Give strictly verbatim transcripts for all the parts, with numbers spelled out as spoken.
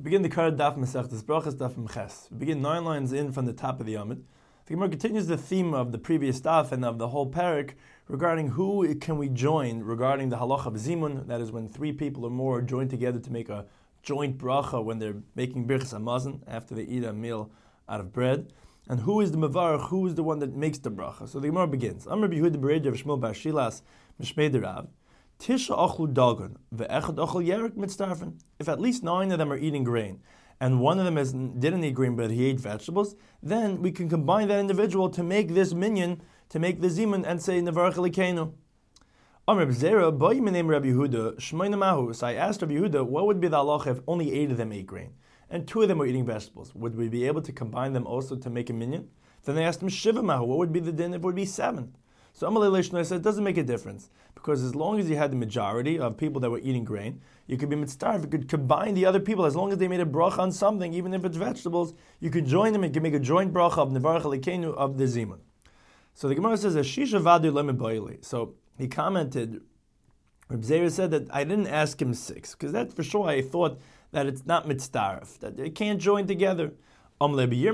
We begin the Kar Daf Masechtas Brachas Daf Mches. We begin nine lines in from the top of the Amud. The Gemara continues the theme of the previous Daf and of the whole parak regarding who can we join regarding the halacha of zimun, that is when three people or more join together to make a joint bracha when they're making birchas hamazon after they eat a meal out of bread. And who is the mevarach? Who is the one that makes the bracha? So the Gemara begins. Amar Yehuda Bereid Rav Shmuel Bar Shilas Mishmei Derav. Tisha achlu dagon ve'echad achlu yerek mitzdarfen. If at least nine of them are eating grain, and one of them is, didn't eat grain but he ate vegetables, then we can combine that individual to make this minyan, to make the zimun, and say nevarach elikenu. Amar B'zera boy name Rabbi Yehuda shmoina mahu. So I asked Rabbi Yehuda, what would be the halacha if only eight of them ate grain and two of them were eating vegetables? Would we be able to combine them also to make a minyan? Then they asked him shiva mahu. What would be the din if it would be seven? So Amalei Leishno said it doesn't make a difference, because as long as you had the majority of people that were eating grain, you could be mitzvah. You could combine the other people as long as they made a bracha on something, even if it's vegetables. You could join them and can make a joint bracha of nevarach elikenu of the zimun. So the Gemara says Shisha vadu lemeboili. So he commented. Reb Zera said that I didn't ask him six because that for sure I thought that it's not mitzdarif, that they can't join together. So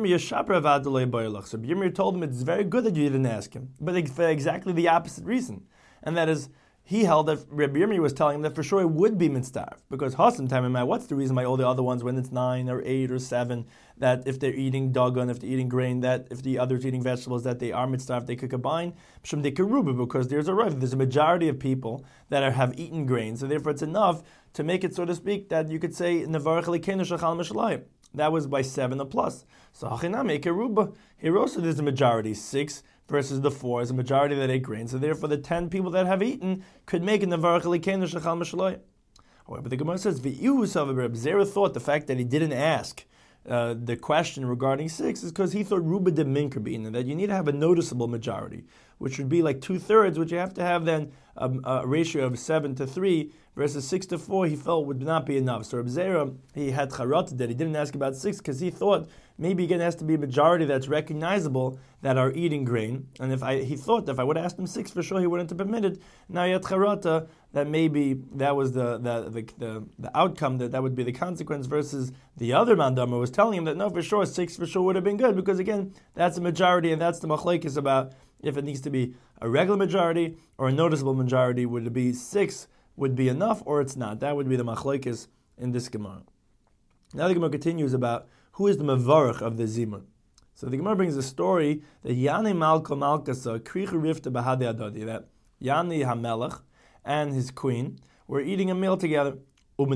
Yirmiyah told him it's very good that you didn't ask him, but for exactly the opposite reason, and that is he held that Rabbi Yirmiyah was telling him that for sure it would be mitzdarf, because Hasam time what's the reason why all the other ones, when it's nine or eight or seven, that if they're eating dagon, if they're eating grain, that if the others eating vegetables, that they are mitzdarf, they could combine they could ruba, because there's a right, there's a majority of people that are, have eaten grain, so therefore it's enough to make it, so to speak, that you could say nevarach elikenu shachal mishalayim. That was by seven or plus. So Hachinam make a ruba. Here also there's a majority, six versus the four is a majority that ate grain. So therefore the ten people that have eaten could make a nevarach elikenu shachal mishalayim. However, the Gemara says V'Ihu Sava Reb Zera thought the fact that he didn't ask uh, the question regarding six is because he thought ruba de minkerbin, that you need to have a noticeable majority, which would be like two thirds, which you have to have then a, a ratio of seven to three versus six to four. He felt would not be enough. So Reb Zera, he had charat that he didn't ask about six because he thought maybe again it has to be a majority that's recognizable that are eating grain. And if I he thought that if I would have asked him six for sure he wouldn't have permitted. Now he had charata that maybe that was the the the, the, the outcome, that that would be the consequence, versus the other mandamar was telling him that no, for sure six for sure would have been good, because again that's a majority and that's the machlekes about if it needs to be a regular majority or a noticeable majority. Would it be six would be enough or it's not? That would be the machlekes in this Gemara. Now the Gemara continues about who is the mevarach of the zimun. So the Gemara brings a story that Yani Malka Malkasa Kricha Rifta Bahadi Adadi, that Yani HaMelech and his queen were eating a meal together. And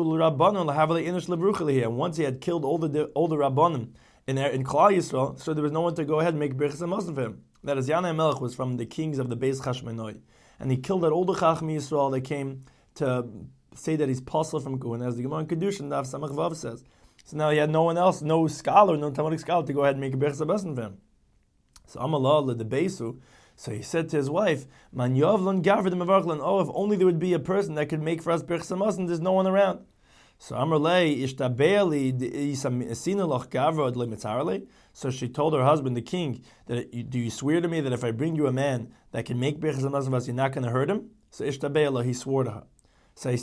once he had killed all the all the Rabbanim in in Klal Yisrael, so there was no one to go ahead and make birchas hamazon for him. That is, Yani HaMelech was from the kings of the Beis Chashmonai, and he killed out all the Chacham Yisrael that came to say that he's possible from Kuhn, as the Gemara in Kedushin Daf Samach Vav says. So now he had no one else, no scholar, no Talmudic scholar to go ahead and make a birchas hamazon for him. So Amalah the Beisu. So he said to his wife, "Man yavlan gavrid mevarchlan." Oh, if only there would be a person that could make for us birchas hamazon. There's no one around. So Amrlei ishtabeali isamsinaloch gavrod lemitzarle. So she told her husband, the king, that do you swear to me that if I bring you a man that can make birchas hamazon, you're not going to hurt him? So ishtabeala, he swore to her. So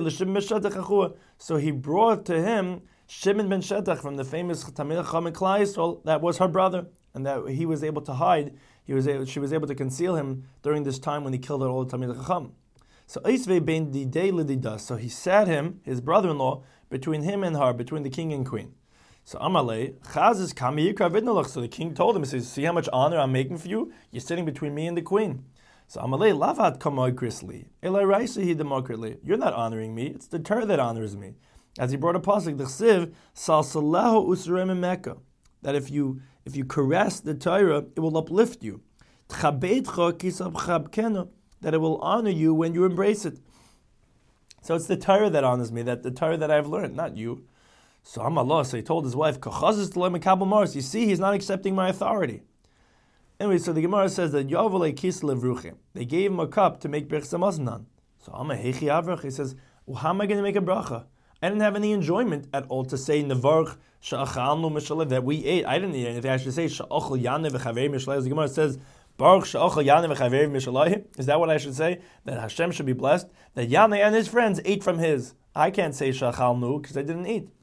he brought to him Shimon ben Shetach from the famous Tamil Chacham Klal Yisrael, that was her brother, and that he was able to hide. He was able, she was able to conceal him during this time when he killed her all the Tamil Chacham. So Eisvei ben Didei Lididas. So he sat him, his brother-in-law, between him and her, between the king and queen. So Amalei Chazis Kami Yikra Vidnolach. So the king told him, he says, "See how much honor I'm making for you? You're sitting between me and the queen." So Amalei Lavat Kamoy Krisli Elai Raisi Demokritli. You're not honoring me. It's the Torah that honors me. As he brought a pasuk, the Chsiv Salsaleho Usrem Mecca, that if you if you caress the Torah, it will uplift you. Tchabeitcha Kisab Chabkena, that it will honor you when you embrace it. So it's the Torah that honors me, that the Torah that I've learned, not you. So Amallah, so he told his wife, you see, he's not accepting my authority. Anyway, so the Gemara says that Yavalei Kislev Ruchim, they gave him a cup to make birchas hamazon on. So Amma Hechi Avrach, he says, well, how am I going to make a bracha? I didn't have any enjoyment at all to say nevarch sha'achalnu mishalev, that we ate. I didn't eat anything. I should say sha'achal yanev v'chavei mishalev. The Gemara says baruch sha'achal yanev v'chavei mishalev. Is that what I should say? That Hashem should be blessed that Yaneh and his friends ate from his. I can't say sha'achalnu because I didn't eat.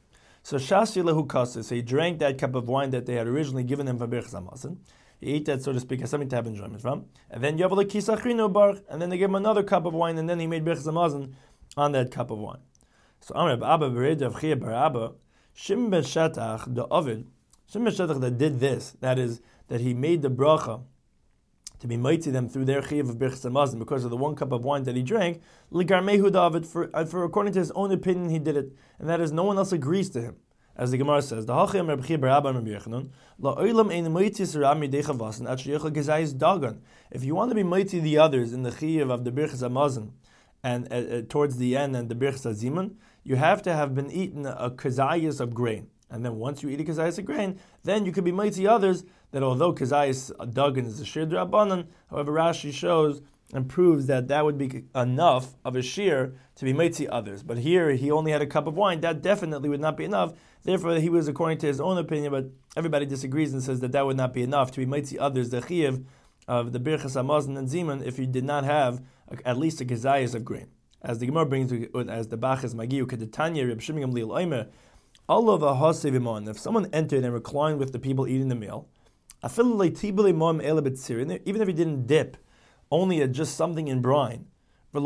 So Shasi lehu kasis, so he drank that cup of wine that they had originally given him for Birchas Hamazon. He ate that, so to speak, as something to have enjoyment from. And then Yavel Kisachrino Bar, and then they gave him another cup of wine, and then he made Birchas Hamazon on that cup of wine. So Amr Abba Bered of Chia Bar Abba, Shim ben Shetach, the Ovid, Shim ben Shetach that did this, that is, that he made the bracha to be mighty them through their chiyuv of Birchas Hamazon because of the one cup of wine that he drank, Ligarmehu David, for, for according to his own opinion, he did it, and that is no one else agrees to him. As the Gemara says, the Hachim Reb Chia Bar Abba Reb Yochanan, La Olam Ein Moitzis Rami Dechavasan At Sheyechel Gezayis Dagan. If you want to be mighty the others in the chiyuv of the Birchas Hamazon, and uh, uh, towards the end and the Birchas Hazimun, you have to have been eaten a kazayas of grain. And then once you eat a kazayas of grain, then you could be mighty others, that although kazayas dagan is a shir d'Rabbanan, however Rashi shows and proves that that would be enough of a shir to be mighty others. But here he only had a cup of wine, that definitely would not be enough. Therefore he was according to his own opinion, but everybody disagrees and says that that would not be enough to be mighty others, the chiyuv of the Birchas Hamazon and Zimun, if you did not have a, at least a kazayas of grain. As the Gemara brings, as the Bachas Magiu, Kedetanya, Reb Shimon Gamliel Omer, Allah v'hasevimon, if someone entered and reclined with the people eating the meal, even if he didn't dip, only at just something in brine, and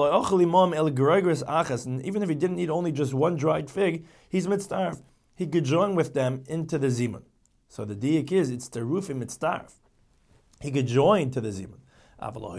even if he didn't eat only just one dried fig, he's mitzdarf. He could join with them into the zimun. So the diak is, it's terufim mitzdarf. He could join to the zimun. But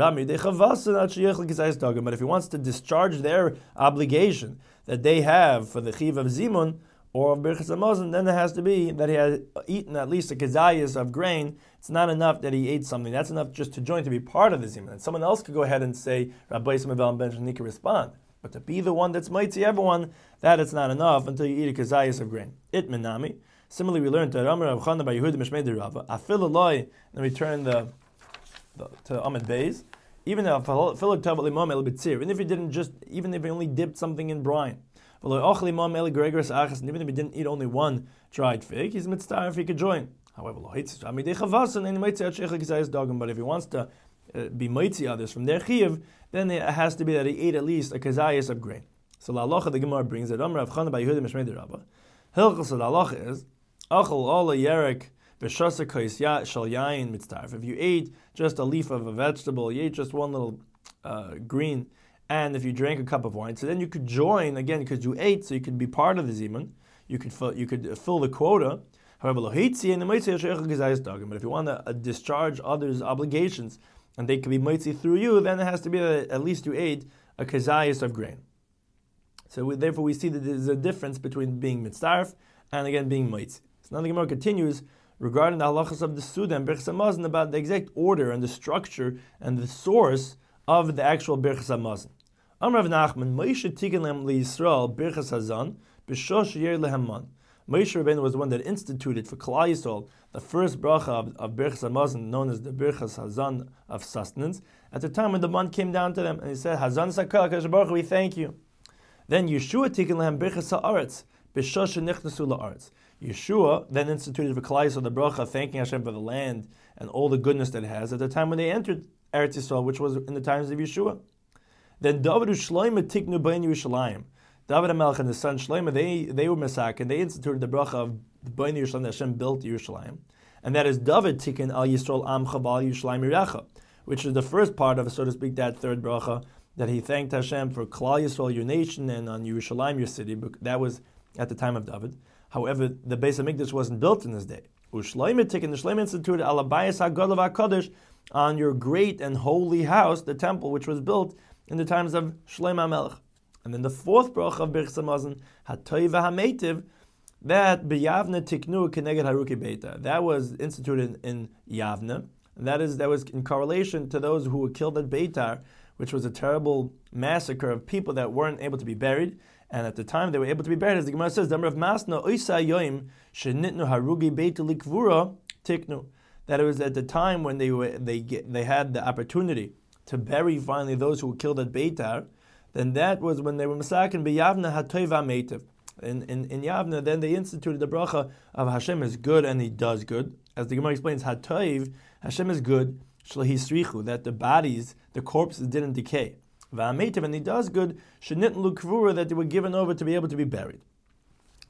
if he wants to discharge their obligation that they have for the chiv of zimun or of Birchas Hamazon, then it has to be that he had eaten at least a kazayas of grain. It's not enough that he ate something. That's enough just to join, to be part of the zimun. And someone else could go ahead and say, Rabbi Yismael and Ben Shani can respond. But to be the one that's mighty everyone, that it's not enough until you eat a kazayas of grain. It menami. Similarly, we learned to Ramar Rav Chana by Yehuda Mishmei de Rava. Afil aloi, and we turn the, the to Amid Beis. Even if even if he didn't just, even if he only dipped something in brine, and even if he didn't eat only one dried fig, he's mitzvah if he could join. However, but if he wants to uh, be mighty others from their chiyuv, then it has to be that he ate at least a kazayas of grain. So la halacha the Gemara brings it. Amar Rav Chana by Yehuda Mishmei de Rava. Hilchos the halacha is achol all a yerek v'shasa kais shal yain mitzdarf. If you ate just a leaf of a vegetable, you ate just one little uh, green, and if you drank a cup of wine, so then you could join again because you ate, so you could be part of the zimun. You could fill, you could fill the quota. However, but if you want to uh, discharge others' obligations, and they can be mighty through you, then it has to be that at least you ate a kazayas of grain. So we, therefore we see that there's a difference between being mitzdarf and again being mighty. So now the Gemara continues regarding the halachas of the Suda and Birchas Hamazon about the exact order and the structure and the source of the actual Birchas Hamazon. Amar Rav Nachman, Moshe tiken lem liYisrael Birchas Hazon b'shosh yer lehaman. Moshe Rabbeinu was the one that instituted for Klal Yisrael the first bracha of, of Birchas Hamazon, known as the Birchas Hazon of sustenance, at the time when the man came down to them and he said, Hazon Sakal Kadosh Baruch Hu, we thank you. Then Yeshua tiken lehem Birchas Haaretz b'shosh nichnasu la'aretz. Yeshua then instituted for Klal Yisrael the bracha, thanking Hashem for the land and all the goodness that it has at the time when they entered Eretz Yisrael, which was in the times of Yeshua. Then David Shlomo tiknu b'nei Yerushalayim. David HaMelech and his son Shlomo, they, they were Mesak, and they instituted the bracha of the b'nei Yerushalayim that Hashem built Yerushalayim. And that is David tiken al Yisrael Amcha b'al Yerushalayim Yirecha, which is the first part of, so to speak, that third bracha, that he thanked Hashem for Klal Yisrael, your nation, and on Yerushalayim, your city. That was at the time of David. However, the Beis HaMikdash wasn't built in his day. Ushlomo tiken, the Shlomo instituted al Abayis HaGadol HaKadosh, on your great and holy house, the temple, which was built in the times of Shlomo HaMelech. And then the fourth bracha of Birchas Hamazon, Hatoiv HaMeitiv, that b'Yavne tiknu keneged haruki beita. That was instituted in Yavne. And that is that was in correlation to those who were killed at Beitar, which was a terrible massacre of people that weren't able to be buried. And at the time they were able to be buried, as the Gemara says, Damar of Masna Oisa Yoim Shenitnu Harugi Beita Likvura Tiknu. That it was at the time when they were they get, they had the opportunity to bury finally those who were killed at Beitar. Then that was when they were masakin b'Yavna Hatoiv HaMeitiv. In, in, in Yavna, then they instituted the bracha of Hashem is good and He does good. As the Gemara explains, Hatoiv, Hashem is good, Shlahis that the bodies, the corpses didn't decay. V'Hameitiv, and He does good, Shenitn Lukvura, that they were given over to be able to be buried.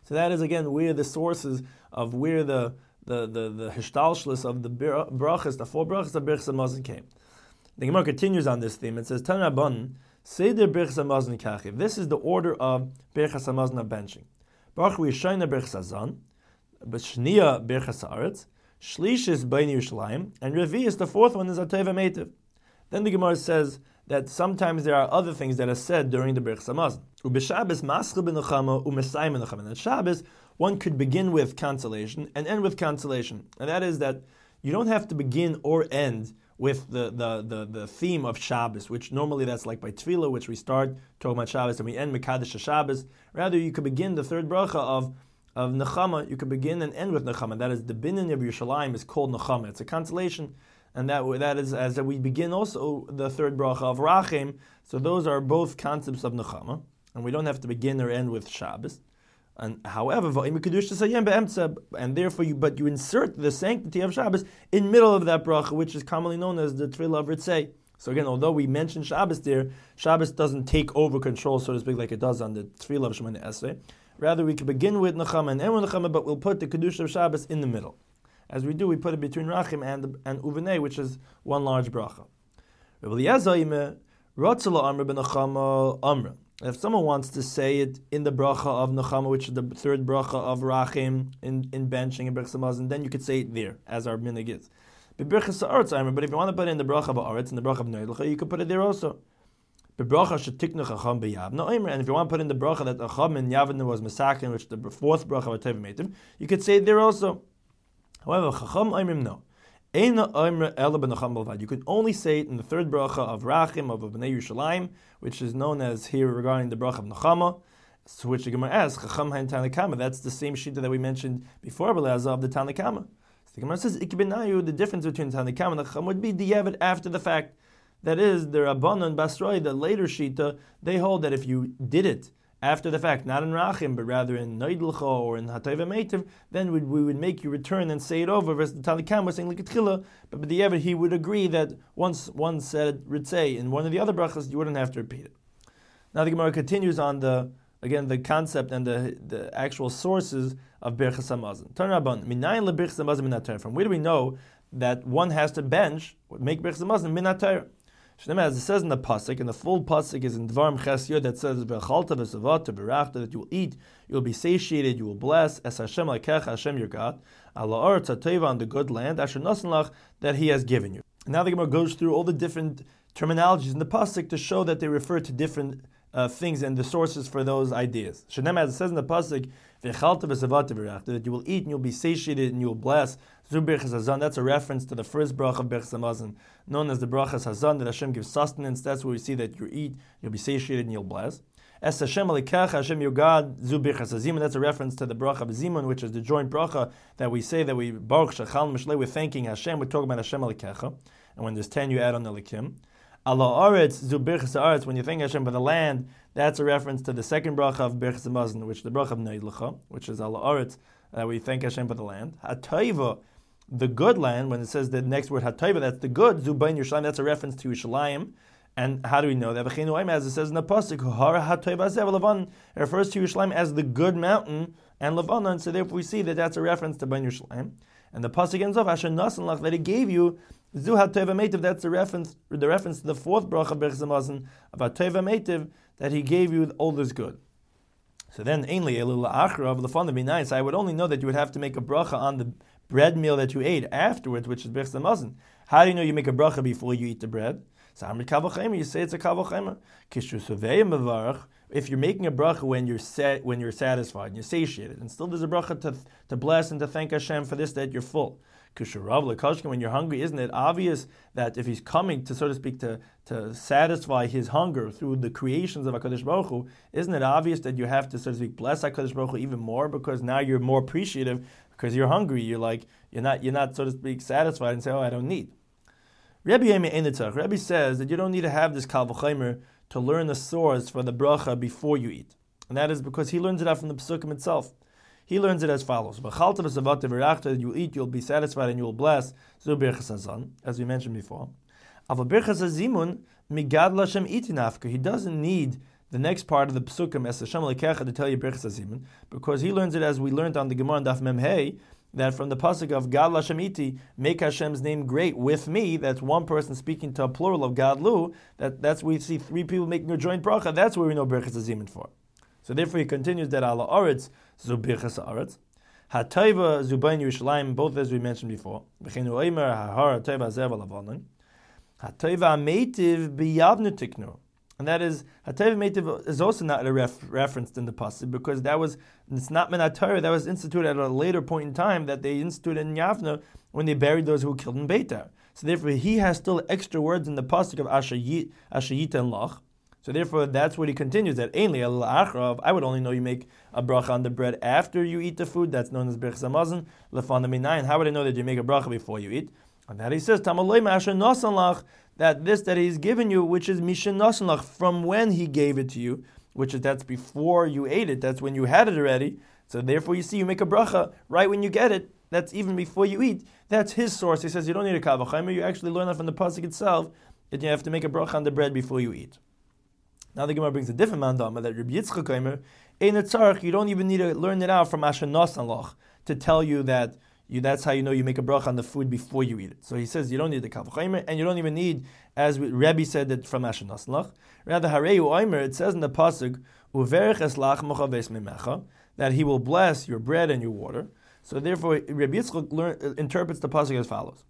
So that is again where the sources of where the the the the hishtalshlus of the brachas, the four brachas of Birchas Hamazon came. The Gemara continues on this theme. It says, Tan Rabban, Seder Birchas Hamazon Kachiv. This is the order of Birchas Hamazon of benching. Baruch Yishayna Birchas Hazan, B'Shniya Birchas Haaretz, Shlish is Bein Yerushalayim, and Revi is the fourth one is Ateva Meitiv. Then the Gemara says that sometimes there are other things that are said during the Birchas Hamazon. Ubeshabbos Maschil b'Nechama Umesayim b'Nechama. And at Shabbos, one could begin with consolation and end with consolation. And that is that you don't have to begin or end with the, the, the, the theme of Shabbos, which normally that's like by Tefillah, which we start talking about Shabbos and we end Mekadesh Shabbos. Rather, you could begin the third bracha of of Nechama. You could begin and end with Nechama. That is, the Binyan of Yerushalayim is called Nechama. It's a consolation. And that that is as we begin also the third bracha of Rachim. So those are both concepts of Nechama. And we don't have to begin or end with Shabbos. And however, and therefore you but you insert the sanctity of Shabbos in middle of that bracha, which is commonly known as the Tefillah of Ritzei. So again, although we mention Shabbos there, Shabbos doesn't take over control, so to speak, like it does on the Tefillah of Shemoneh Esrei. Rather, we can begin with Nechama and end with Nechama, but we'll put the Kedusha of Shabbos in the middle. As we do, we put it between Rachim and and Uvenei, which is one large bracha. If someone wants to say it in the bracha of Nechama, which is the third bracha of Rachim, in, in benching and Birchas Hamazon, then you could say it there, as our minhag is. But if you want to put it in the bracha of Haaretz, in the bracha of Neilcha, you could put it there also. And if you want to put in the bracha that Acham and Yavin was Masakin, which is the fourth bracha of Ateva Meitiv, you could say it there also. However, Chacham Oimrim no. You can only say it in the third bracha of Rachim, of Bnei Yerushalayim, which is known as here regarding the bracha of Nechama, so which the Gemara asks, Chacham Hain Tanakama. That's the same shita that we mentioned before, B'leazah, of the Tanakama. So the Gemara says, Ikbenayu, the difference between Tanakama and Chacham would be diavad after the fact. That is, the Rabbanan and Basroi, the later shita, they hold that if you did it after the fact, not in Rachim, but rather in Neidlcha or in Hatayva Meitiv, then we, we would make you return and say it over, versus the Tanakam was saying like Tchila, but the Yevid, he would agree that once one said Ritzei in one of the other brachas, you wouldn't have to repeat it. Now the Gemara continues on the, again, the concept and the the actual sources of Birchas Hamazon. Tan Rabban, Minayin le Birchas Hamazon min HaTorah. From where do we know that one has to bench, make Birchas Hamazon min HaTorah? As it says in the pasuk, and the full pasuk is in Dvarim Ches Yod that says v'chalta v'savata v'rachta, that you will eat, you will be satiated, you will bless as Hashem Elokecha, Hashem your God, ala aretz hateva, on the good land, asher nasan lach, that He has given you. Now the Gemara goes through all the different terminologies in the pasuk to show that they refer to different uh, things and the sources for those ideas. Shenem, as it says in the pasuk, v'chalta v'savata v'rachta, that you will eat and you will be satiated and you will bless. Zu Birchas Hazan, that's a reference to the first bracha of Birchas Hamazon, known as the Brachas Hazan, that Hashem gives sustenance. That's where we see that you eat, you'll be satiated, and you'll bless. Es Hashem Elokecha, Hashem your God, Zu Birchas Hazimun, that's a reference to the bracha of Zimun, which is the joint bracha that we say that we, Baruch Shechal Mishlei, we're thanking Hashem, we're talking about Hashem Elokecha, and when there's ten, you add on Elokim. Allah Aretz, Zu Birchas Haaretz, when you thank Hashem for the land, that's a reference to the second bracha of Birchas Hamazon, which is the bracha of Neidlcha, which is Allah Aretz, that we thank Hashem for the land. HaToiva, the good land, when it says the next word Hatayva, that's the good, Zubain Yerushalayim, that's a reference to Yerushalayim. And how do we know that? As it says in the pasuk, it refers to Yerushalayim as the good mountain and Levanon, so therefore we see that that's a reference to Bein Yerushalayim. And the pasuk ends off, Asher Nasan Lach, that He gave you, Zu HaTeva Meitiv, that's the reference, the reference to the fourth bracha of Birchas Hamazon, of HaTeva Meitiv, that He gave you all this good. So then, ainly Elul Achra of the fun to be nice, I would only know that you would have to make a bracha on the bread meal that you ate afterwards, which is Birchas Hamazon. How do you know you make a bracha before you eat the bread? So you say it's a kavol chayma. If you're making a bracha when you're set, when you're satisfied and you're satiated, and still there's a bracha to, to bless and to thank Hashem for this, that you're full. When you're hungry, isn't it obvious that if He's coming to, so to speak, to, to satisfy His hunger through the creations of HaKadosh Baruch Hu, isn't it obvious that you have to, so to speak, bless HaKadosh Baruch Hu even more, because now you're more appreciative because you're hungry. You're like you're not you're not, so to speak, satisfied and say, oh, I don't need. Rabbi says that you don't need to have this kal v'chomer to learn the source for the bracha before you eat, and that is because he learns it out from the pesukim itself. He learns it as follows: that you eat, you'll be satisfied, and you will bless. Zu Birchas Hazan, as we mentioned before. He doesn't need the next part of the Psukim, Es Hashem Lekecha, to tell you Birchas Hazimun, because he learns it as we learned on the Gemara and Daf Mem Hey, that from the pasuk of Gad Lashem Iti, make Hashem's name great with me, that's one person speaking to a plural of Gadlu, that, that's we see three people making a joint bracha, that's where we know Birchas Hazimun for. So therefore he continues that Ala Aretz, Zu Birchas Aretz, HaTayva Zubain Yerushalayim, both as we mentioned before, V'chenu Oimer, HaHar HaTayva Azev Alavonon, HaTayva Meitiv B'yavnu Tiknu. And that is, Hatayv Meitiv is also not a ref, referenced in the pasuk because that was, it's not Min HaTorah, that was instituted at a later point in time that they instituted in Yavna when they buried those who were killed in Beitar. So therefore he has still extra words in the pasuk of Ashayit and Lach. So therefore that's what he continues, that Ainli al-Achrav, I would only know you make a bracha on the bread after you eat the food, that's known as Birchas Hamazon, Lefan the Minayin. How would I know that you make a bracha before you eat? And that he says, Tamaloi Ma'asher Nasan Lach, that this that he's given you, which is Mishin Nasan Lach, from when he gave it to you, which is that's before you ate it, that's when you had it already. So therefore you see you make a bracha right when you get it, that's even before you eat. That's his source. He says you don't need a Kal V'chomer, you actually learn that from the pasuk itself, that you have to make a bracha on the bread before you eat. Now the Gemara brings a different mandama that Rabbi Yitzchak Omer, Ein Tzarech, you don't even need to learn it out from Asher Nasan Lach to tell you that You, that's how you know you make a bracha on the food before you eat it. So he says you don't need the Kal V'chomer, and you don't even need, as Rebbe said that from Asher Nasan Lach. Rather, Harei Omer, it says in the pasuk, Uverech eslach mochaves mimecha, that he will bless your bread and your water. So therefore, Rabbi Yitzchak learn, uh, interprets the pasuk as follows: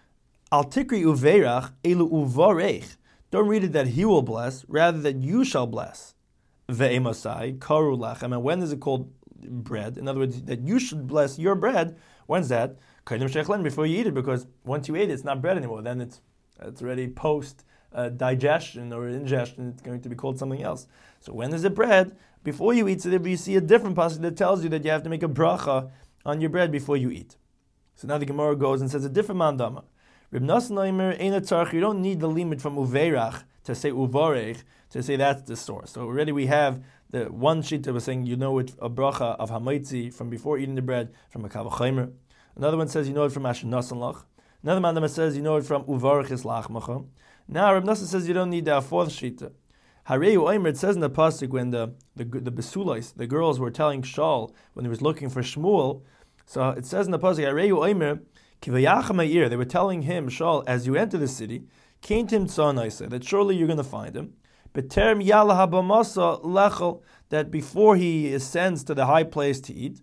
Al tikri uverach elu uvarech. Don't read it that he will bless, rather that you shall bless. Ve'emosai karu lachem. And when is it called bread? In other words, that you should bless your bread. When's that? Before you eat it, because once you eat it, it's not bread anymore. Then it's it's already post uh, digestion or ingestion. It's going to be called something else. So when is it bread? Before you eat, so that you see a different passage that tells you that you have to make a bracha on your bread before you eat. So now the Gemara goes and says a different mandama. Reb Nasan Omer, Ein Tzarech, you don't need the limit from uveirach to say uvarech to say that's the source. So already we have the one sheet that was saying you know it a bracha of hamaitzi from before eating the bread from a Kal V'chomer. Another one says you know it from Asher Nasan Lach. Another mandama says you know it from uvarech is lachmacha. Now Reb Nasan says you don't need the fourth shita. Harei Omer, it says in the pasuk when the the the besulais, the girls were telling Shaul when he was looking for Shmuel. So it says in the pasuk Harei Omer, Kivayacham they were telling him, Shaul, as you enter the city, Kaintim Tzanaisa, that surely you're going to find him. Beterm Yalaha Bamasa Lechel, that before he ascends to the high place to eat,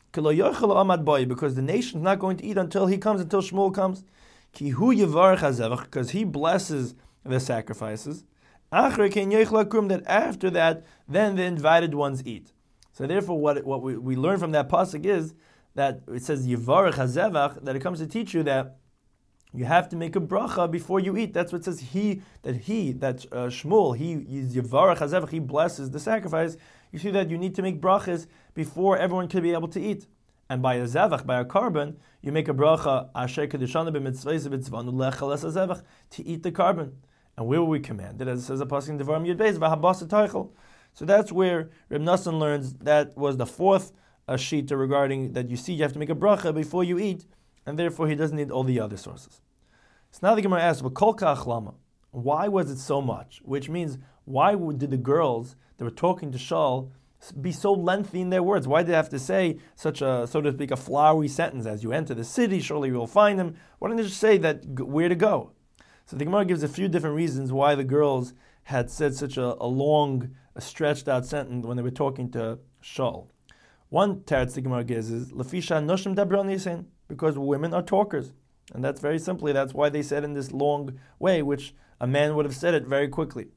because the nation is not going to eat until he comes, until Shmuel comes. Because he blesses the sacrifices. That after that, then the invited ones eat. So therefore, what what we, we learn from that pasuk is that it says Yivarech HaZevach, that it comes to teach you that you have to make a bracha before you eat. That's what it says. He that he that uh, Shmuel he is Yivarech HaZevach. He blesses the sacrifice. You see that you need to make brachas before everyone can be able to eat. And by a zevach, by a carbon, you make a bracha asher kedushan b'mitzvayis b'tzvanu lechel es zevach, to eat the carbon. And where were we commanded? As it says a pasuk in Devarim Yud Beis, v'habasa teichel. So that's where Reb Nasan learns that was the fourth uh, shita regarding that you see you have to make a bracha before you eat, and therefore he doesn't need all the other sources. So now the Gemara asks, "V'kol kach lama?" Why was it so much? Which means, why did the girls that were talking to Shaul be so lengthy in their words? Why did they have to say such a, so to speak, a flowery sentence? As you enter the city, surely you will find him. Why didn't they just say that where to go? So the Gemara gives a few different reasons why the girls had said such a, a long, a stretched out sentence when they were talking to Shaul. One teretz the Gemara gives is Lefisha Noshim Dabron Yisen, because women are talkers, and that's very simply that's why they said in this long way, which a man would have said it very quickly.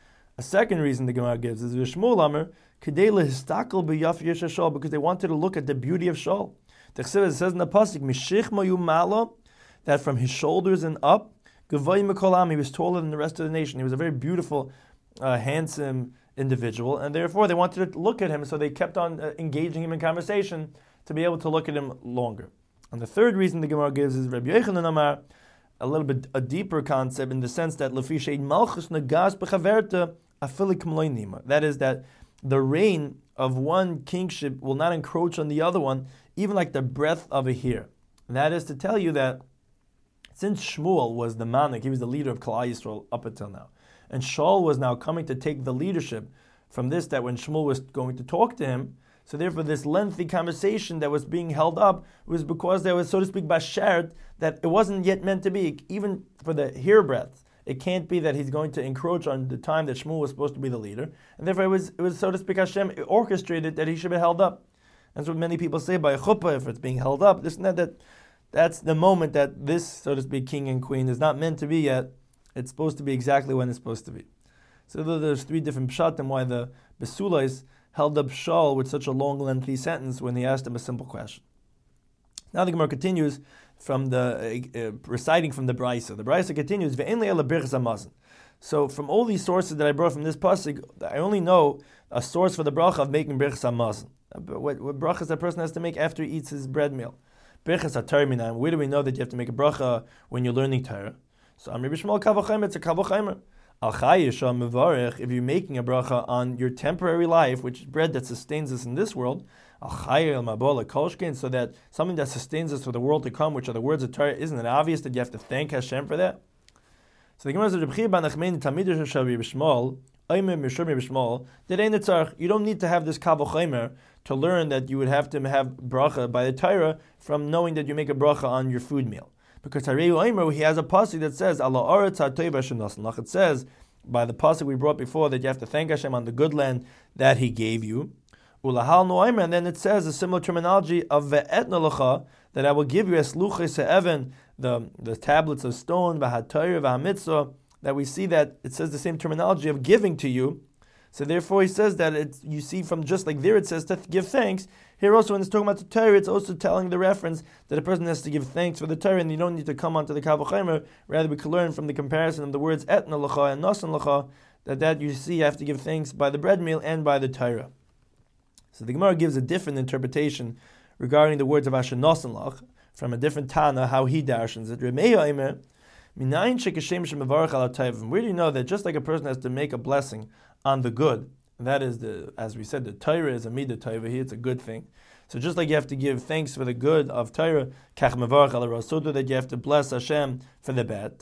A second reason the Gemara gives is V'Shmuel Amar Kedei lehistakel b'yaf yesh Shaul, because they wanted to look at the beauty of Shaul. The Chassidus says in the pasuk Mishich Mayu Malo, that from his shoulders and up, Gevay Mekolam, he was taller than the rest of the nation. He was a very beautiful, uh, handsome individual, and therefore they wanted to look at him, so they kept on uh, engaging him in conversation to be able to look at him longer. And the third reason the Gemara gives is Rabbi Yochanan Amar, a little bit a deeper concept in the sense that Lefisha Malchus Nagas B'Chaverta Afilik Mloinima. That is that the reign of one kingship will not encroach on the other one, even like the breath of a hair. And that is to tell you that since Shmuel was the manik, he was the leader of Klal Yisrael up until now, and Shaul was now coming to take the leadership from this that when Shmuel was going to talk to him, so therefore this lengthy conversation that was being held up was because there was, so to speak, bashert, that it wasn't yet meant to be, even for the hair breadth. It can't be that he's going to encroach on the time that Shmuel was supposed to be the leader. And therefore it was, it was so to speak, Hashem orchestrated that he should be held up. That's what many people say by a chuppah, if it's being held up, this and that, that, that's the moment that this, so to speak, king and queen is not meant to be yet. It's supposed to be exactly when it's supposed to be. So there's three different pshatim why the Besulais held up Shaul with such a long, lengthy sentence when he asked him a simple question. Now the Gemara continues from the uh, uh, reciting from the Brisa. The Brisa continues, Ve'en le'ela birchas hamazon. So from all these sources that I brought from this pasuk, I only know a source for the bracha of making birchas hamazon. What, what brachas that person has to make after he eats his bread meal? Birchas haTorah minayim. Where do we know that you have to make a bracha when you're learning Torah? So Amri B'Shmuel kal v'chomer, it's a kal v'chomer. Al chayish al mevarech, if you're making a bracha on your temporary life, which is bread that sustains us in this world, al chayish al mabol kolshkin, so that something that sustains us for the world to come, which are the words of Torah, isn't it obvious that you have to thank Hashem for that? So the Gemara says, Reb Chiya bar Nachmani Talmido shel Reb Shmuel, Omer Mishur Reb Shmuel, that ain't tzarich. You don't need to have this kal v'chomer to learn that you would have to have bracha by the Torah from knowing that you make a bracha on your food meal. Because Harei Omer, he has a pasuk that says, Allah Oretz HaTov Shenasan. It says, by the pasuk we brought before, that you have to thank Hashem on the good land that He gave you. Ulahal no Omer, and then it says a similar terminology of Ve'etna Lecha, that I will give you as luches ha'even, the the tablets of stone, v'haTorah v'hamitzvah, that we see that it says the same terminology of giving to you. So therefore he says that it's, you see from just like there it says to give thanks, here also when it's talking about the Torah, it's also telling the reference that a person has to give thanks for the Torah, and you don't need to come onto the kal v'chomer. Rather we can learn from the comparison of the words etna lecha and nasan lecha, that that you see you have to give thanks by the bread meal and by the Torah. So the Gemara gives a different interpretation regarding the words of Asher nasan lach, from a different Tana, how he darshans it. Where do you know that just like a person has to make a blessing on the good, and that is, the, as we said, the Torah is a midah taiva, here it's a good thing. So just like you have to give thanks for the good of Torah, kach mevarach ala rasuda, that you have to bless Hashem for the bad.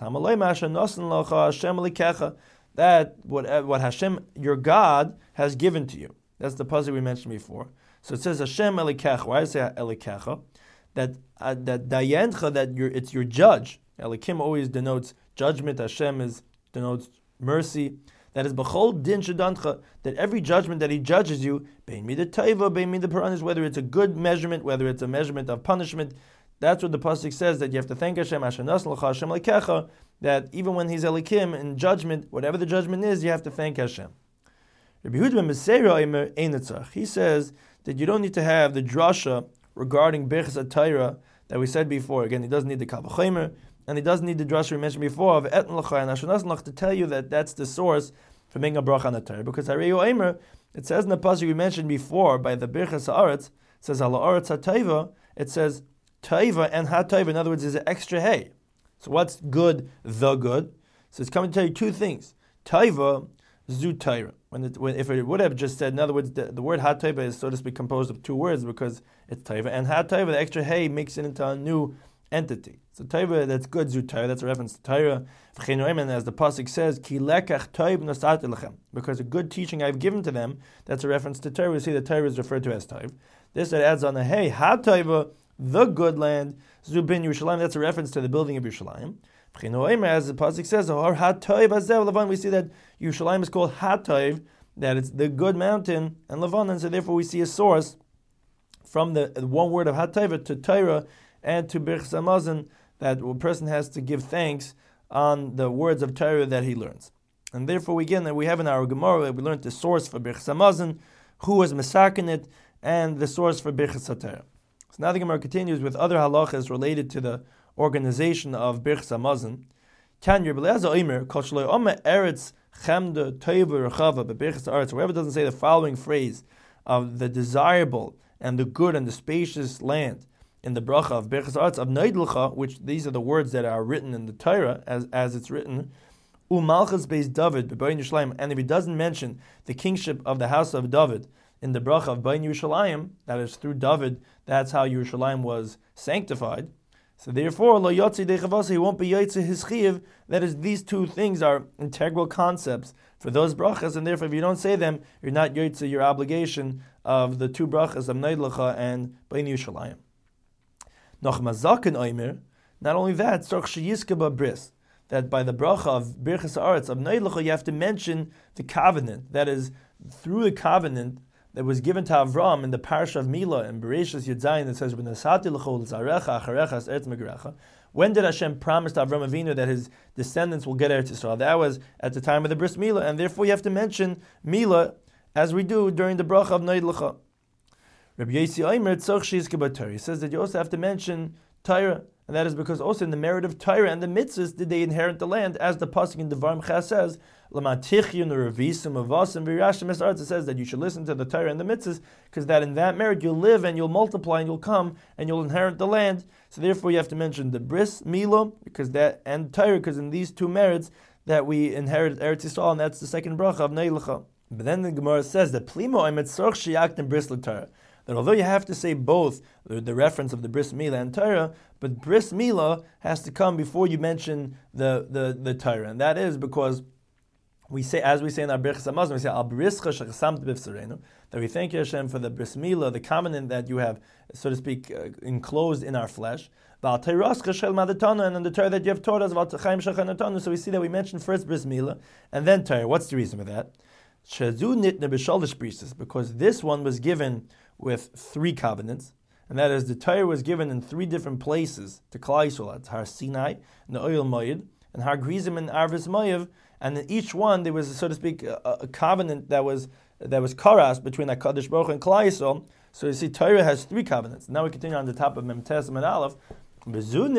That what, what Hashem, your God, has given to you. That's the puzzle we mentioned before. So it says Hashem elikecha. Why does it say elikecha? That uh, that dayancha, that you're, it's your judge. Elikim always denotes judgment. Hashem is denotes mercy. That is b'chol din shedancha, that every judgment that He judges you, bein mida taiva, bein mida paranis, whether it's a good measurement, whether it's a measurement of punishment, that's what the pasuk says, that you have to thank Hashem, Hashem nasl Hashem lekecha, that even when He's elikim in judgment, whatever the judgment is, you have to thank Hashem. Rabbi Yehuda ben Beseira Omer ein tzarich. He says that you don't need to have the drasha regarding birchas haTorah that we said before. Again, he doesn't need the kal v'chomer, and he doesn't need the drasha we mentioned before of etn lecha and Hashem nasl to tell you that that's the source for making a bracha on the Torah. Because Harei Omer, it says in the pasuk we mentioned before by the birchas haaretz, it says ala aretz hatayva, it says taiva and hatayva. In other words, there's an extra hay. So what's good? The good. So it's coming to tell you two things. Taiva, zu Torah. When, it, when if it would have just said, in other words, the, the word hatayva is, so to speak, composed of two words because it's taiva and hatayva. The extra hay makes it into a new entity. So Torah, that's good, zu Torah, that's a reference to Torah. And as the pasuk says, ki lekach toiv nasat lechem, because a good teaching I've given to them, that's a reference to Torah. We see that Torah is referred to as Torah. This that adds on the hey, ha Torah, the good land, zu bin Yerushalayim, that's a reference to the building of Yerushalayim. As the pasuk says, or ha Toiv azev Levan, we see that Yerushalayim is called ha Toiv, that it's the good mountain, and Levan, and so therefore we see a source from the, the one word of ha Toiv to Torah and to birchas hamazon, that a person has to give thanks on the words of Torah that he learns. And therefore, we, again, we have in our Gemara, we learned the source for birchas hamazon, who was mesaken it, and the source for birchas haTorah. So now the Gemara continues with other halachas related to the organization of birchas hamazon. Kan Rabbi Eliezer Omer, kol shelo omer eretz chemda toiva rechava b'birchas haaretz, whoever doesn't say the following phrase of the desirable and the good and the spacious land in the bracha of birchas haaretz of neidlecha, which these are the words that are written in the Torah as, as it's written, umalchus beis David b'bayin Yerushalayim, and if he doesn't mention the kingship of the house of David in the bracha of bayin Yerushalayim, that is through David, that's how Yerushalayim was sanctified. So therefore, lo yotzi dechavasa, he won't be yotzi his chiv. That is, these two things are integral concepts for those brachas, and therefore, if you don't say them, you're not yotzi your obligation of the two brachas of Neidlacha and Bein Yerushalayim. Noch mazaken oimer. Not only that, tzorch sheyiskeba bris, that by the bracha of Birchas Haaretz of Neidlacha, you have to mention the covenant. That is, through the covenant that was given to Avram in the parsha of Milah and Bereshis Yud Zayin that says, "V'nasati l'chol zarecha acharecha eretz megarecha." When did Hashem promise to Avram Avinu that his descendants will get Eretz Yisrael? That was at the time of the bris Milah, and therefore you have to mention Milah as we do during the bracha of Neidlacha. Rabbi Yossi Omer tzorch sheyiskeba Torah. He says that you also have to mention Torah, and that is because also in the merit of Torah and the mitzvahs did they inherit the land, as the pasuk in Devarim Chas says, "L'matichyon u'revisim avasim v'yirashim es aretz." It says that you should listen to the Torah and the mitzvahs, because that in that merit you'll live and you'll multiply and you'll come and you'll inherit the land. So therefore you have to mention the bris milah, because that, and Torah, because in these two merits that we inherit Eretz Yisrael, and that's the second bracha of Neidlacha. But then the Gemara says that plimo emet tzorch sheyaktem bris l'Torah. That although you have to say both, the, the reference of the bris milah and Torah, but bris milah has to come before you mention the, the, the Torah. And that is because we say, as we say in our Birchas Hamazon, we say, Al brischa shechasamt b'v'sareinu, that we thank you, Hashem, for the bris milah, the covenant that you have, so to speak, uh, enclosed in our flesh. And then the Torah that you have taught us. So we see that we mentioned first bris milah, and then Torah. What's the reason for that? Because this one was given with three covenants, and that is the Torah was given in three different places to Klal Yisrael, at Har Sinai, Ne'oil Moed, and Har Grizim and Arvis Moav, and in each one there was, so to speak, a, a covenant that was that was karas between HaKadosh Baruch Hu and Klal Yisrael. So you see, Torah has three covenants. Now we continue on the top of Mem Tes and Aleph. But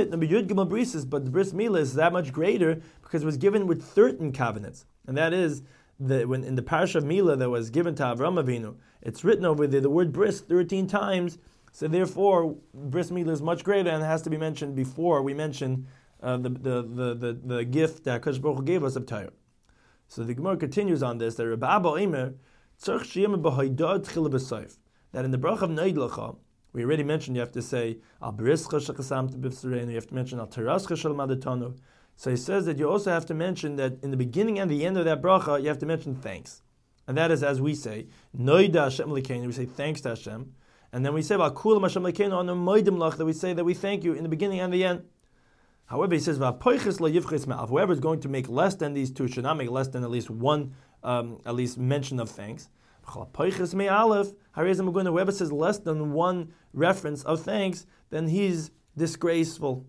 the bris milah is that much greater because it was given with thirteen covenants, and that is the, when in the parsha of Milah that was given to Avram Avinu, it's written over there the word bris thirteen times. So therefore, bris milah is much greater and has to be mentioned before we mention uh, the, the, the, the, the gift that HaKadosh Baruch Hu gave us of Torah. So the Gemara continues on this, that Rabbi Abba Omer, tzorch sheyem b'hoidah tchila b'soif, that in the bracha of Neidlacha, we already mentioned you have to say Al brischa shechasamt b'v'sareinu, you have to mention Al terascha shel madatanu. So he says that you also have to mention that in the beginning and the end of that bracha, you have to mention thanks. And that is, as we say, Noida Hashem Lekeinu, we say thanks to Hashem. And then we say, V'akulam Hashem Lekeinu, on the Moedim Lach, that we say that we thank you in the beginning and the end. However, he says, V'apoiches la yivches me'av, whoever is going to make less than these two should not make less than at least one, um, at least mention of thanks. V'apoiches me'alef, whoever says less than one reference of thanks, then he's disgraceful.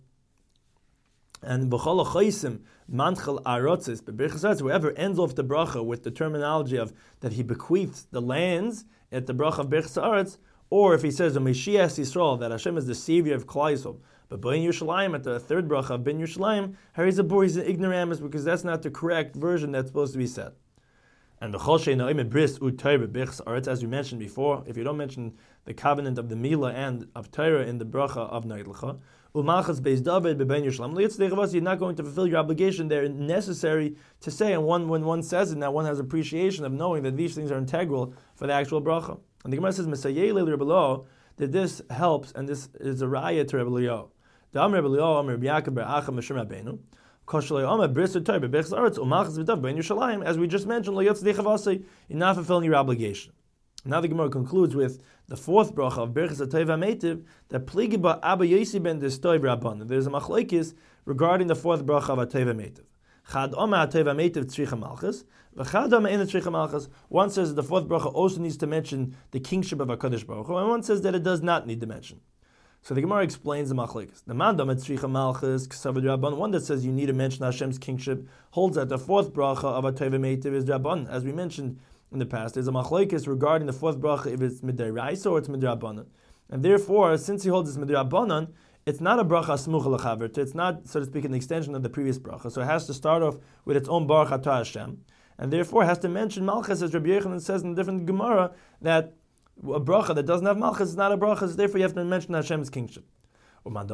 And b'chol chaysim manchel arotzis b'birchas, whoever ends off the bracha with the terminology of that he bequeaths the lands at the bracha of Birchas Haaretz, or if he says the Mashiach Yisrael, that Hashem is the savior of Klal Yisrael, but Bein Yerushalayim at the third bracha of Bein Yerushalayim, he's a boy, he's an ignoramus, because that's not the correct version that's supposed to be said. And the chol she'noim bris ut Torah b'Birchas Haaretz, as we mentioned before, if you don't mention the covenant of the Milah and of Torah in the bracha of Neidlacha, Umachas Beis David bebein Yerushalayim, you're not going to fulfill your obligation. They're necessary to say, and one when one says it, now one has appreciation of knowing that these things are integral for the actual bracha. And the Gemara says, Mesayei le Rebbe Lo, that this helps, and this is a raya to Rebbe Lo. The Am Rebbe Lo, Am Rebbe Yaakov ber Acham Meshum Rabbeinu, Koshalei Am Bris Torah b'Birchas Haaretz Umachas Beis David bebein Yerushalayim, as we just mentioned, Lo Yotz Dechavasi, you're not fulfilling your obligation. Now the Gemara concludes with the fourth bracha of Birchas HaTeiva Meitiv, that pligi ba Abba Yosi ben Destoiv Rabban. There's a machlokes regarding the fourth bracha of HaTeiva Meitiv. Chad Oma HaTeiva Meitiv Tzricha Malchus, v'chad Oma Ena Tzricha Malchus. One says the fourth bracha also needs to mention the kingship of HaKadosh Baruch Hu, and one says that it does not need to mention. So the Gemara explains the machlokes. The man Dama Tzricha Malchus Ksavad Rabban, one that says you need to mention Hashem's kingship, holds that the fourth bracha of HaTeiva Meitiv is Rabban, as we mentioned in the past. There's a machlokes regarding the fourth bracha if it's midiraisa or it's midrabanan, and therefore, since he holds it's midrabanan, it's not a bracha smucha lechaver. It's not, so to speak, an extension of the previous bracha. So it has to start off with its own baruch atah Hashem, and therefore it has to mention malchus, as Rabbi Yochanan says in a different Gemara that a bracha that doesn't have malchus is not a bracha. So therefore, you have to mention Hashem's kingship. The one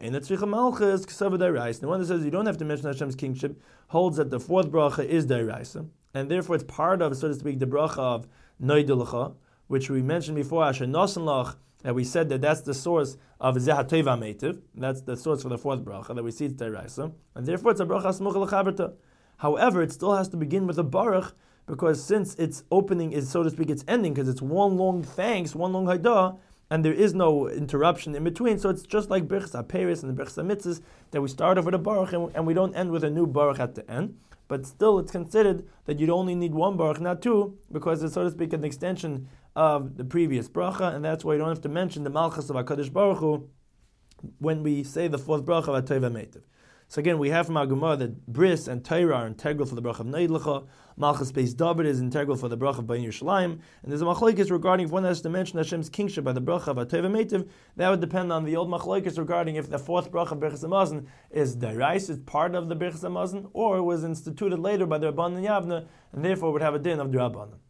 that says you don't have to mention Hashem's kingship holds that the fourth bracha is deraisa, and therefore it's part of, so to speak, the bracha of Neidlacha, which we mentioned before, Asher Nosan Lach, that we said that that's the source of Zeh HaTeva Meitiv. That's the source for the fourth bracha that we see it's Deraisa, and therefore it's a bracha Smucha L'Chaberta. However, it still has to begin with a baruch, because since its opening is, so to speak, its ending, because it's one long thanks, one long haidah, and there is no interruption in between, so it's just like Birchas HaPeres and the Birchas HaMitzvahs, that we start off with a baruch and, and we don't end with a new baruch at the end. But still, it's considered that you'd only need one baruch, not two, because it's, so to speak, an extension of the previous bracha, and that's why you don't have to mention the Malchus of HaKadosh Baruch Hu when we say the fourth bracha of HaTeva Meitiv. So again, we have from our Gemara that Bris and Torah are integral for the bracha of Neidlecha, Malchus Beis David is integral for the bracha of Bain Yerushalayim, and there's a machlokes regarding if one has to mention Hashem's kingship by the bracha of HaTeva Meitiv. That would depend on the old machlokes regarding if the fourth bracha of Birchas Hamazon is Dairais, is part of the Birchas Hamazon, or was instituted later by the Rabban and Yavna, and therefore would have a din of D'Rabbanan.